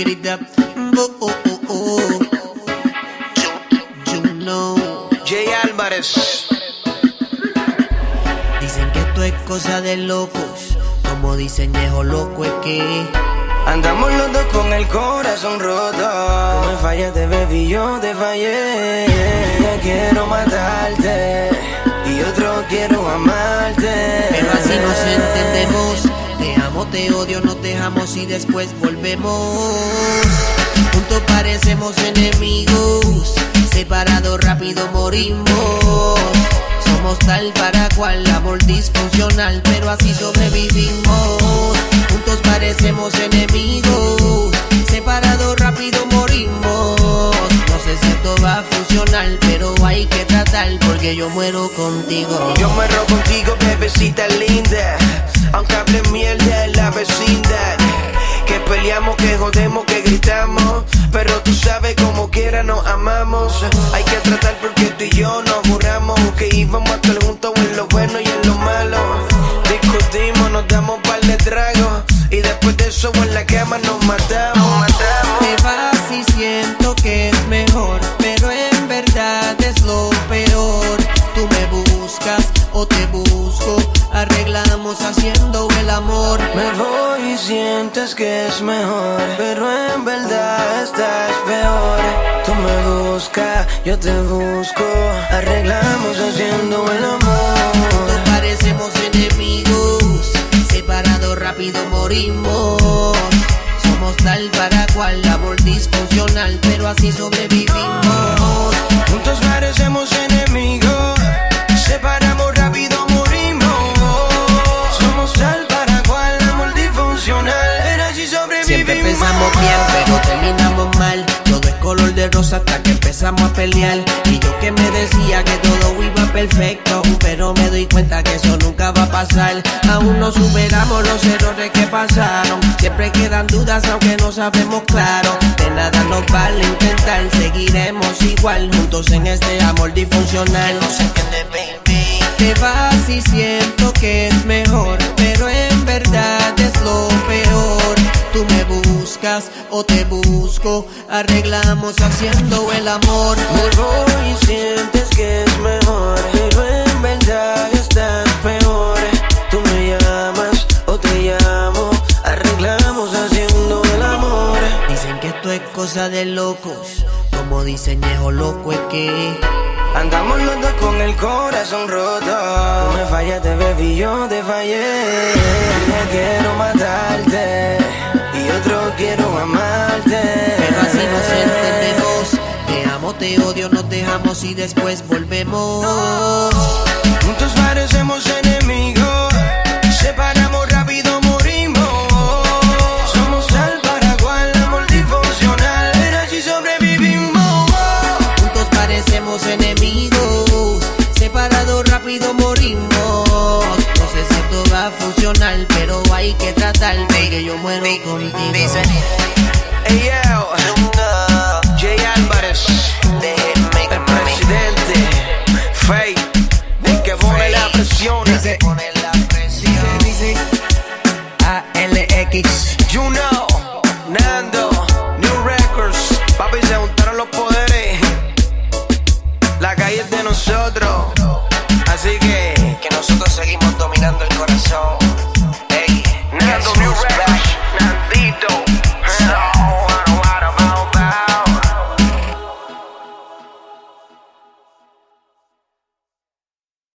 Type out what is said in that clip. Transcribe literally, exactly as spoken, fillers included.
grita, oh, oh, oh, oh. You know. Jay Álvarez. Dicen que esto es cosa de locos, como dicen viejo loco es que andamos los dos con el corazón roto. Tú me fallaste, baby, yo te fallé. Yo quiero matarte y otro quiero amarte, pero así nos entendemos. Te amo, te odio, nos dejamos y después volvemos. Juntos parecemos enemigos, separados rápido morimos. Somos tal para cual, amor disfuncional, pero así sobrevivimos. Juntos parecemos enemigos, separados rápido morimos. No sé si esto va a funcionar, pero hay que tratar, porque yo muero contigo. Yo muero contigo, bebecita linda, aunque hable mierda en la vecindad. Que peleamos, que jodemos, que gritamos, pero tú sabes como quiera nos amamos. Hay que tratar porque tú y yo nos juramos que íbamos a estar juntos en lo bueno y en lo malo. Discutimos, nos damos un par de tragos y después de eso en la cama nos matamos, nos matamos. Te vas y siento que es mejor, pero en verdad es lo peor. Tú me buscas o te busco, arreglamos haciendo el amor. Me voy y sientes que es mejor, pero en verdad estás peor. Tú me buscas, yo te busco, arreglamos haciendo el amor. Nos parecemos enemigos, separados rápido morimos. Somos tal para cual, amor disfuncional, pero así sobrevivimos. Juntos parecemos enemigos, separamos rápido morimos. Somos tal para cual, amor disfuncional, pero así sobrevivimos. Siempre empezamos bien, pero terminamos mal. Todo es color de rosa hasta que empezamos a pelear. Y yo que me decía que todo iba perfecto, pero me doy cuenta que eso nunca va a pasar. Aún no superamos los errores que pasaron. Siempre quedan dudas aunque no sabemos claro. De nada nos vale intentar, seguiremos igual juntos en este amor disfuncional. No se entiende, baby. Te vas y siento que es mejor, pero en verdad es lo peor. Tú me buscas o te busco, arreglamos haciendo el amor. Me voy y sientes que es mejor, pero en verdad estás peor. Tú me llamas o te llamo, arreglamos haciendo el amor. Dicen que esto es cosa de locos, como dicen viejo loco es que andamos los dos con el corazón roto. Tú me fallaste, baby, yo te fallé. Yo quiero matarte y otro quiero amarte, pero así nos entendemos. Te amo, te odio, nos dejamos y después volvemos. Juntos parecemos enemigos, separamos rápido morimos. Somos tal para cual, amor disfuncional, pero así sobrevivimos. Juntos parecemos enemigos, separados rápido morimos. No sé si esto va a funcionar, pero hay que tratar, porque yo muero contigo. Hey yo, Jay Álvarez, el presidente, Faye, el que pone la presión.